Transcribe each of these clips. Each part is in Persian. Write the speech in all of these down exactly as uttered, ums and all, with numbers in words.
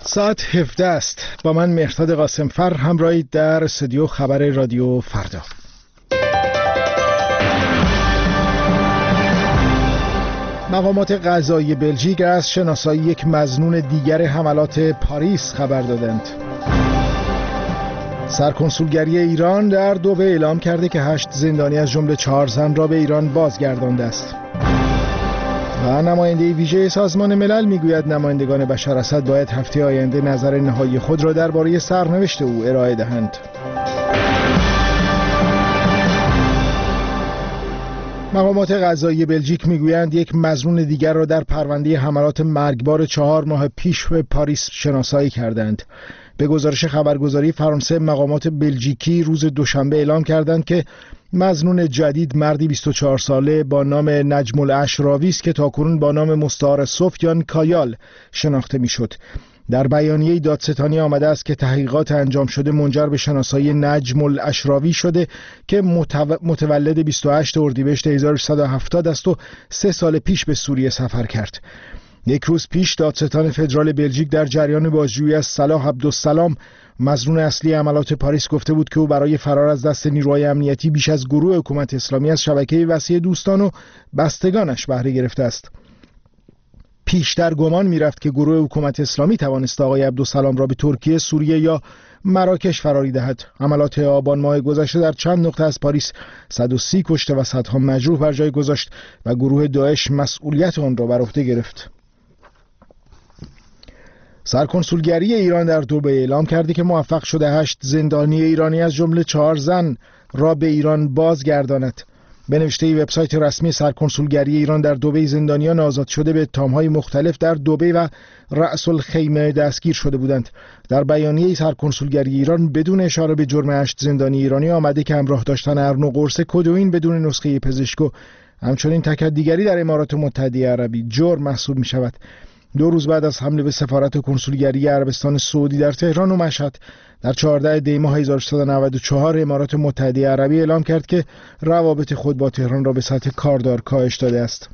ساعت هفده است. با من مهرداد قاسمفر همراهید در استودیو خبر رادیو فردا. مقامات قضایی بلژیک از شناسایی یک مظنون دیگر حملات پاریس خبر دادند. سرکنسولگری ایران در دوبه اعلام کرده که هشت زندانی از جمله چهار زن را به ایران بازگردانده است. و نماینده ویژه سازمان ملل میگوید نمایندگان بشار اسد باید هفته آینده نظر نهایی خود را درباره سرنوشت او ارائه دهند. مقامات قضایی بلژیک میگویند یک مظنون دیگر را در پرونده حملات مرگبار چهار ماه پیش به پاریس شناسایی کردند. به گزارش خبرگزاری فرانسه، مقامات بلژیکی روز دوشنبه اعلام کردند که مظنون جدید مردی بیست و چهار ساله با نام نجم الاشراوی است که تاکنون با نام مستعار سفیان کایال شناخته میشد. در بیانیه دادستانی آمده است که تحقیقات انجام شده منجر به شناسایی نجم الاشراوی شده که متولد بیست و هشتم اردیبهشت هزار و سیصد و هفتاد است و سه سال پیش به سوریه سفر کرد. یک روز پیش دادستان فدرال بلژیک در جریان بازجویی از صلاح عبدالسلام مظنون اصلی حملات پاریس گفته بود که او برای فرار از دست نیروهای امنیتی بیش از گروه حکومت اسلامی از شبکه وسیع دوستان و بستگانش بهره گرفته است. پیشتر گمان می‌رفت که گروه حکومت اسلامی توانست آقای عبدالسلام را به ترکیه، سوریه یا مراکش فراری دهد. حملات آبان ماه گذشته در چند نقطه از پاریس صد و سی کشته و صدها مجروح بر جای گذاشت و گروه داعش مسئولیت آن را بر عهده گرفت. سرکنسولگری ایران در دوبه اعلام کرده که موفق شده هشت زندانی ایرانی از جمله چهار زن را به ایران بازگرداند. به نوشته وبسایت رسمی سرکنسولگری ایران در دوبه، زندانیان آزاد شده به اتهام‌های مختلف در دوبه و رأس الخیمه دستگیر شده بودند. در بیانیه سرکنسولگری ایران بدون اشاره به جرم هشت زندانی ایرانی آمده که همراه داشتن ارن و قرص کدوئین بدون نسخه پزشک و همچنین تکدیگری در امارات متحده عربی جرم محسوب می شود. دو روز بعد از حمله به سفارت کنسولگری عربستان سعودی در تهران و مشهد در چهاردهم دی ماه هزار و سیصد و نود و چهار امارات متحده عربی اعلام کرد که روابط خود با تهران را به سطح کاردار کاهش داده است.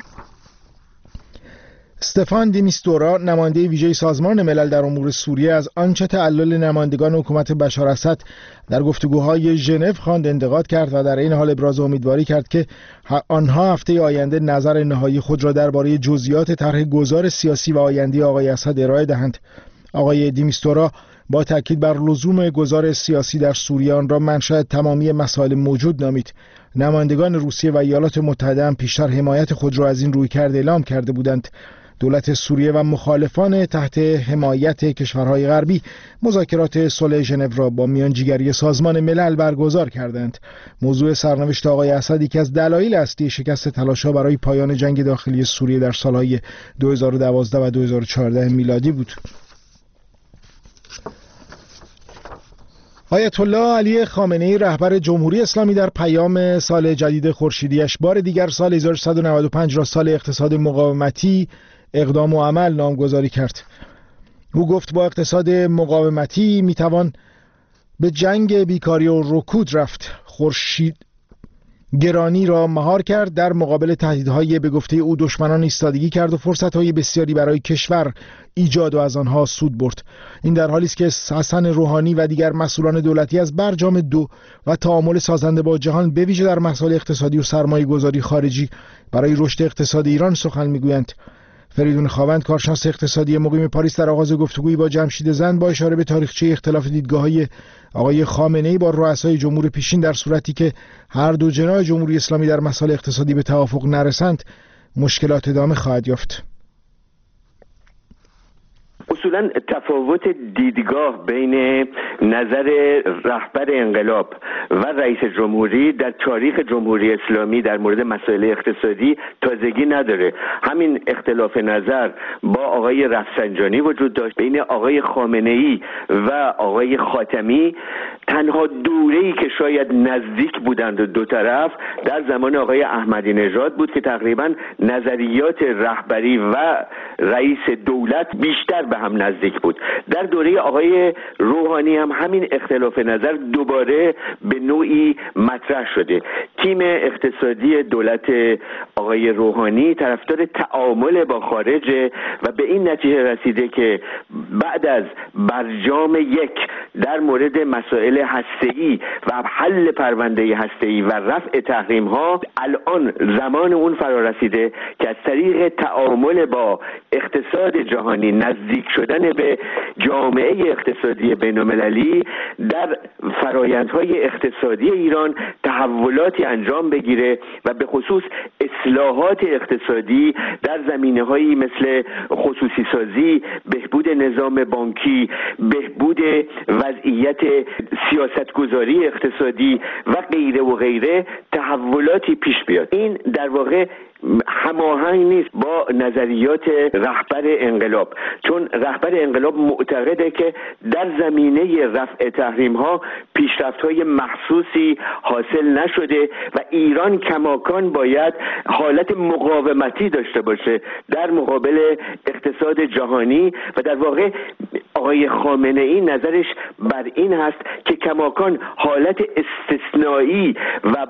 استفان دی میستورا، نماینده ویژه سازمان ملل در امور سوریه، از آنچه تعلل نمایندگان حکومت بشار اسد در گفتگوهای ژنو خواند انتقاد کرد و در این حال ابراز امیدواری کرد که آنها هفته آینده نظر نهایی خود را درباره جزئیات طرح گذار سیاسی و آینده آقای اسد ارائه دهند. آقای دی میستورا با تاکید بر لزوم گذار سیاسی در سوریه آن را منشأ تمامی مسائل موجود نامید. نمایندگان روسیه و ایالات متحده هم پیشتر حمایت خود را از این رویکرد اعلام کرده بودند. دولت سوریه و مخالفان تحت حمایت کشورهای غربی مذاکرات صلح ژنو را با میانجیگری سازمان ملل برگزار کردند. موضوع سرنوشت آقای اسد یکی از دلایل اصلی شکست تلاش‌ها برای پایان جنگ داخلی سوریه در سالهای دو هزار و دوازده و دو هزار و چهارده میلادی بود. آیت الله علی خامنه‌ای، رهبر جمهوری اسلامی، در پیام سال جدید خورشیدی‌اش بار دیگر سال هزار و سیصد و نود و پنج را سال اقتصاد مقاومتی، اقدام و عمل نامگذاری کرد. او گفت با اقتصاد مقاومتی میتوان به جنگ بیکاری و رکود رفت. خورشید گرانی را مهار کرد، در مقابل تهدیدهای به گفته او دشمنان ایستادگی کرد و فرصتهای بسیاری برای کشور ایجاد و از آنها سود برد. این در حالی است که حسن روحانی و دیگر مسئولان دولتی از برجام دو و تعامل سازنده با جهان به ویژه در مسائل اقتصادی و سرمایه گذاری خارجی برای رشد اقتصاد ایران سخن میگویند. فریدون خاوند، کارشناس اقتصادی مقیم پاریس، در آغاز گفتگویی با جمشید زند با اشاره به تاریخچه اختلاف دیدگاه‌های آقای خامنه‌ای با رؤسای جمهور پیشین در صورتی که هر دو جناح جمهوری اسلامی در مسائل اقتصادی به توافق نرسند مشکلات ادامه خواهد یافت. اصولا تفاوت دیدگاه بین نظر رهبر انقلاب و رئیس جمهوری در تاریخ جمهوری اسلامی در مورد مسائل اقتصادی تازگی نداره. همین اختلاف نظر با آقای رفسنجانی وجود داشت بین آقای خامنه‌ای و آقای خاتمی. تنها دوره‌ای که شاید نزدیک بودند دو طرف در زمان آقای احمدی نژاد بود که تقریبا نظریات رهبری و رئیس دولت بیشتر به هم هم نزدیک بود. در دوره آقای روحانی هم همین اختلاف نظر دوباره به نوعی مطرح شده. تیم اقتصادی دولت آقای روحانی طرفدار تعامل با خارج و به این نتیجه رسیده که بعد از برجام یک در مورد مسائل هسته‌ای و حل پرونده هسته‌ای و رفع تحریم ها الان زمان اون فرا رسیده که از طریق تعامل با اقتصاد جهانی، نزدیک شدن به جامعه اقتصادی بین‌المللی، در فرایندهای اقتصادی ایران تحولاتی انجام بگیره و به خصوص اصلاحات اقتصادی در زمینه‌هایی مثل خصوصی سازی، بهبود نظام بانکی، بهبود وضعیت سیاستگذاری اقتصادی و غیره و غیره تحولاتی پیش بیاد. این در واقع هماهنگ نیست با نظریات رهبر انقلاب، چون رهبر انقلاب معتقده که در زمینه رفع تحریم ها پیشرفت های محسوسی حاصل نشده و ایران کماکان باید حالت مقاومتی داشته باشه در مقابل اقتصاد جهانی و در واقع آقای خامنه ای نظرش بر این هست که کماکان حالت استثنایی و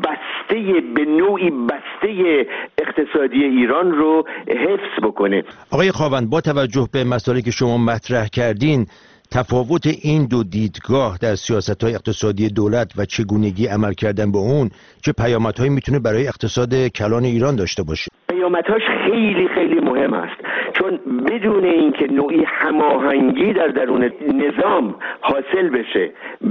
بسته به نوعی بسته اقتصادی ایران رو حفظ بکنه. آقای خاوند، با توجه به مسائلی که شما مطرح کردین، تفاوت این دو دیدگاه در سیاست‌های اقتصادی دولت و چگونگی عمل کردن به اون چه پیامدهایی میتونه برای اقتصاد کلان ایران داشته باشه؟ پیامدهاش خیلی خیلی مهم است، چون بدون اینکه نوعی هماهنگی در درون نظام حاصل بشه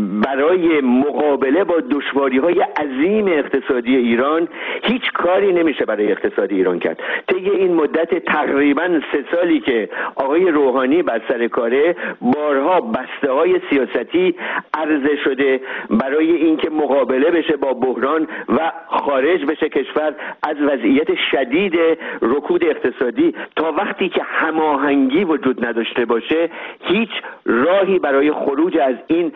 برای مقابله با دشواری‌های عظیم اقتصادی ایران، هیچ کاری نمیشه برای اقتصاد ایران کرد. طی این مدت تقریباً سه سالی که آقای روحانی بر سر کاره، بارها بسته‌های سیاستی عرضه شده برای اینکه مقابله بشه با بحران و خارج بشه کشور از وضعیت شدید رکود اقتصادی. تا وقتی که هماهنگی وجود نداشته باشه هیچ راهی برای خروج از این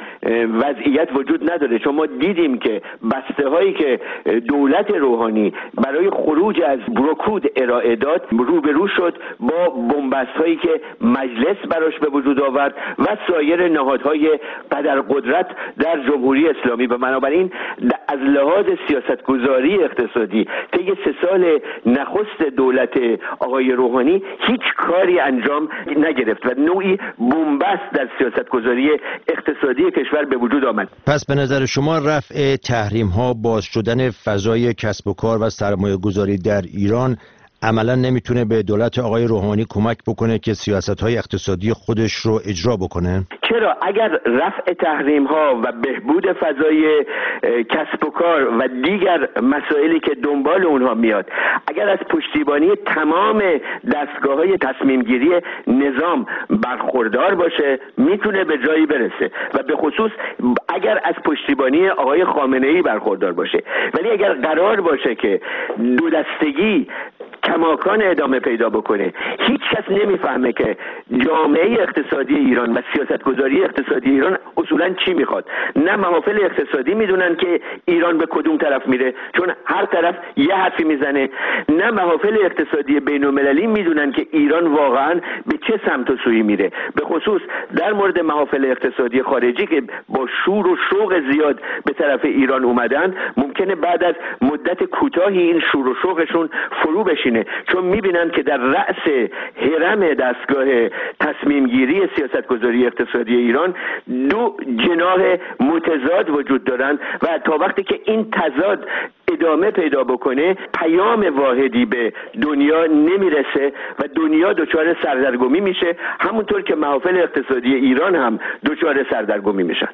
وضعیت وجود نداره، چون ما دیدیم که بسته هایی که دولت روحانی برای خروج از رکود ارائه داد روبرو شد با بنبست هایی که مجلس براش به وجود آورد و سایر نهادهای قدر قدرت در جمهوری اسلامی. و بنابراین از لحاظ سیاستگذاری اقتصادی طی سه سال نخست دولت آقای روحانی هیچ کاری انجام نگرفت و نوعی بنبست در سیاستگذاری اقتصادی کشور به وجود آمد. پس به نظر شما رفع تحریم ها، باز شدن فضای کسب و کار و سرمایه گذاری در ایران عملا نمیتونه به دولت آقای روحانی کمک بکنه که سیاست‌های اقتصادی خودش رو اجرا بکنه؟ چرا؟ اگر رفع تحریم ها و بهبود فضای کسب و کار و دیگر مسائلی که دنبال اونها میاد، اگر از پشتیبانی تمام دستگاه‌های تصمیم گیری نظام برخوردار باشه میتونه به جایی برسه و به خصوص اگر از پشتیبانی آقای خامنه‌ای برخوردار باشه. ولی اگر قرار باشه که دو دستگی کماکان ادامه پیدا بکنه، هیچ کس نمیفهمه که جامعه اقتصادی ایران و سیاستگذاری اقتصادی ایران اصولا چی میخواد. نه محافل اقتصادی میدونن که ایران به کدوم طرف میره، چون هر طرف یه حرفی میزنه. نه محافل اقتصادی بین‌المللی میدونن که ایران واقعا به چه سمت و سویی میره. به خصوص در مورد محافل اقتصادی خارجی که با شور و شوق زیاد به طرف ایران اومدن، ممکنه بعد از مدت کوتاهی این شور و شوقشون فرو بشینه، چون میبینن که در رأس هرم دستگاه تصمیم گیری سیاستگذاری اقتصادی ایران دو جناح متضاد وجود دارن و تا وقتی که این تضاد ادامه پیدا بکنه پیام واحدی به دنیا نمیرسه و دنیا دچار سردرگمی میشه، همونطور که محافل اقتصادی ایران هم دچار سردرگمی میشن.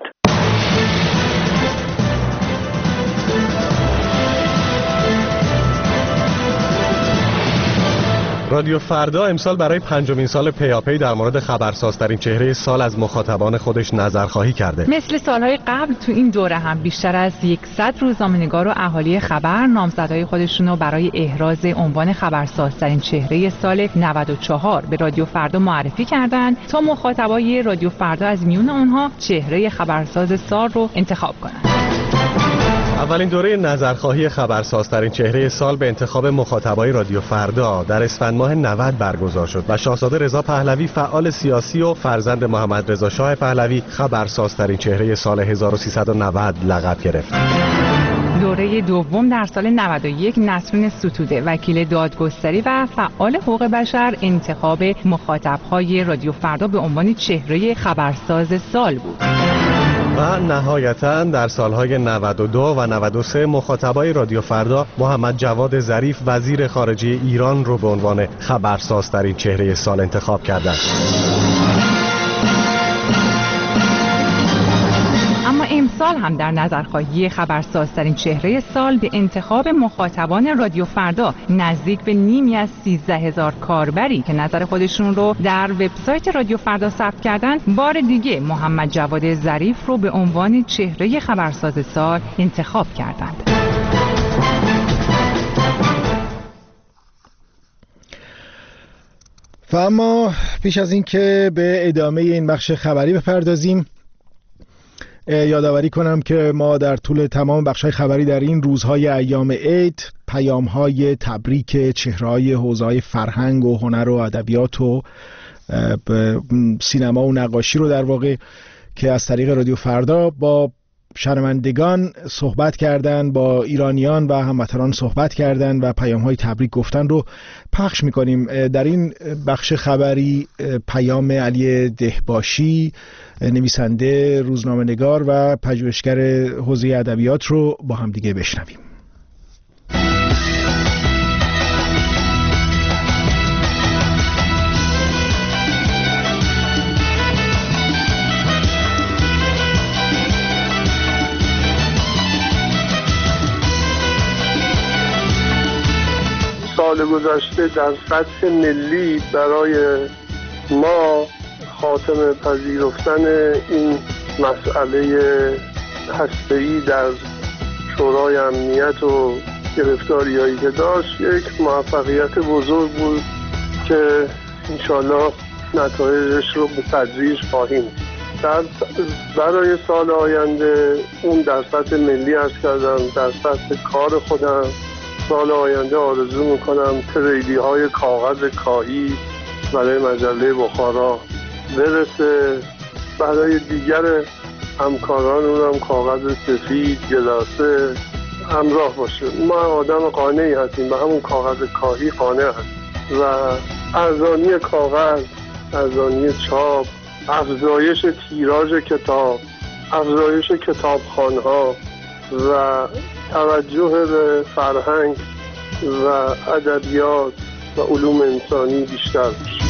رادیو فردا امسال برای پنجمین سال پیاپی در مورد خبرسازترین چهره سال از مخاطبان خودش نظرخواهی کرده. مثل سالهای قبل تو این دوره هم بیشتر از صد روزنامه‌نگار و اهالی خبر نامزدهای خودشون رو برای احراز عنوان خبرسازترین چهره سال نود و چهار به رادیو فردا معرفی کردند تا مخاطبای رادیو فردا از میون اونها چهره خبرساز سال رو انتخاب کنند. اولین دوره نظرخواهی خبرسازترین چهره سال به انتخاب مخاطبای رادیو فردا در اسفند ماه نود برگزار شد و شاهزاده رضا پهلوی فعال سیاسی و فرزند محمد رضا شاه پهلوی خبرسازترین چهره سال هزار و سیصد و نود لقب گرفت. دوره دوم در سال نود و یک نسرین ستوده وکیل دادگستری و فعال حقوق بشر انتخاب مخاطبهای رادیو فردا به عنوان چهره خبرساز سال بود. و نهایتاً در سالهای نود و دو و نود و سه مخاطبای رادیو فردا محمد جواد ظریف وزیر خارجه ایران رو به عنوان خبرسازترین چهره سال انتخاب کردند. اما امسال هم در نظرخواهی خبرسازترین چهره سال به انتخاب مخاطبان رادیو فردا نزدیک به نیمی از سیزده هزار کاربری که نظر خودشون رو در وبسایت رادیو فردا ثبت کردند، بار دیگه محمد جواد ظریف رو به عنوان چهره خبرساز سال انتخاب کردند. و اما پیش از این که به ادامه این بخش خبری بپردازیم، یادآوری کنم که ما در طول تمام بخش‌های خبری در این روزهای ایام عید پیام‌های تبریک چهره‌های حوزه‌های فرهنگ و هنر و ادبیات و سینما و نقاشی رو در واقع که از طریق رادیو فردا با شنوندگان صحبت کردن، با ایرانیان و هموطنان صحبت کردن و پیام‌های تبریک گفتن رو پخش می‌کنیم. در این بخش خبری پیام علی دهباشی، نویسنده، روزنامه‌نگار و پژوهشگر حوزه ادبیات رو با هم دیگه بشنویم. سال گذشته در سطح ملی برای ما خاتمه پذیرفتن این مسئله هسته‌ای در شورای امنیت و گرفتاری‌هایی که داشت یک موفقیت بزرگ بود که انشالله نتایجش رو به تدریج خواهیم در برای سال آینده. اون در سطح ملی عرض کردم، در سطح کار خودم سال آینده آرزو میکنم تریلی های کاغذ کاهی برای مجله بخارا برسه، برای دیگر همکاران اونم کاغذ سفید، گلاسه همراه باشه. ما آدم قانعی هستیم، به همون کاغذ کاهی قانع هستیم و ارزانی کاغذ، ارزانی چاپ، افزایش تیراژ کتاب، افزایش کتابخوان‌ها و توجه به فرهنگ و ادبیات و علوم انسانی بیشتر بشه.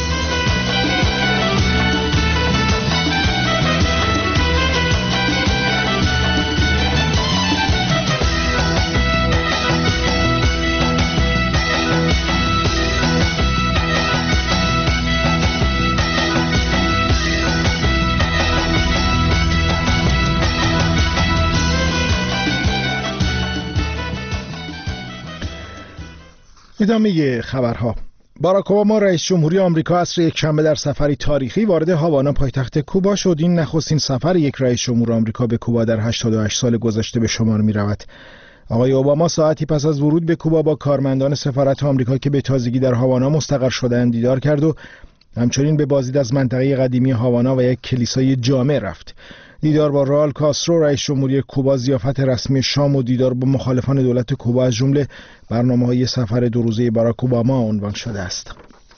ادامه خبرها. باراک اوباما رئیس جمهوری آمریکا عصر یکشنبه در سفری تاریخی وارد هاوانا پایتخت کوبا شد. این نخستین سفر یک رئیس جمهور آمریکا به کوبا در هشتاد و هشت سال گذشته به شمار می رود. آقای اوباما ساعتی پس از ورود به کوبا با کارمندان سفارت آمریکا که به تازگی در هاوانا مستقر شدند دیدار کرد و همچنین به بازدید از منطقه قدیمی هاوانا و یک کلیسای جامع رفت. دیدار با رائول کاسترو رئیس جمهوری کوبا، ضیافت رسمی شام و دیدار با مخالفان دولت کوبا از جمله برنامه‌های سفر دو روزه باراک اوباما عنوان شده است.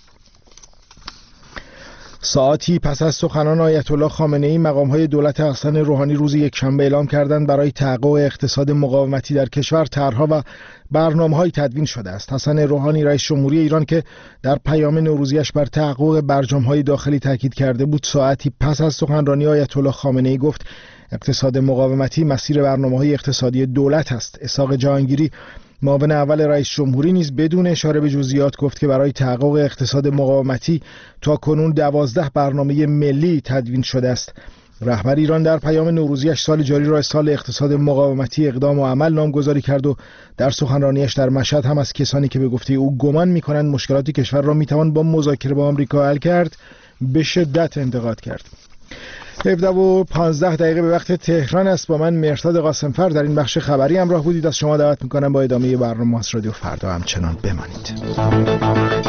ساعتی پس از سخنان آیت الله خامنه‌ای، مقام‌های دولت حسن روحانی روز یکشنبه اعلام کردند برای تحقق اقتصاد مقاومتی در کشور طرح‌ها و برنامه‌های تدوین شده است. حسن روحانی رئیس جمهوری ایران که در پیام نوروزیش بر تحقق برجام‌های داخلی تاکید کرده بود، ساعتی پس از سخنرانی آیت الله خامنه‌ای گفت اقتصاد مقاومتی مسیر برنامه‌های اقتصادی دولت است. اسحاق جهانگیری معاون اول رئیس جمهوری نیز بدون اشاره به جزئیات گفت که برای تحقق اقتصاد مقاومتی تا کنون دوازده برنامه ملی تدوین شده است. رهبر ایران در پیام نوروزیش سال جاری را سال اقتصاد مقاومتی اقدام و عمل نامگذاری کرد و در سخنرانیش در مشهد هم از کسانی که به گفته او گمان می‌کنند مشکلات کشور را می‌توان با مذاکره با آمریکا حل کرد به شدت انتقاد کرد. هفده و پانزده دقیقه به وقت تهران است. با من مهرداد قاسمفر در این بخش خبری همراه بودید. از شما دعوت میکنم با ادامه برنامه رادیو فردا همچنان بمانید.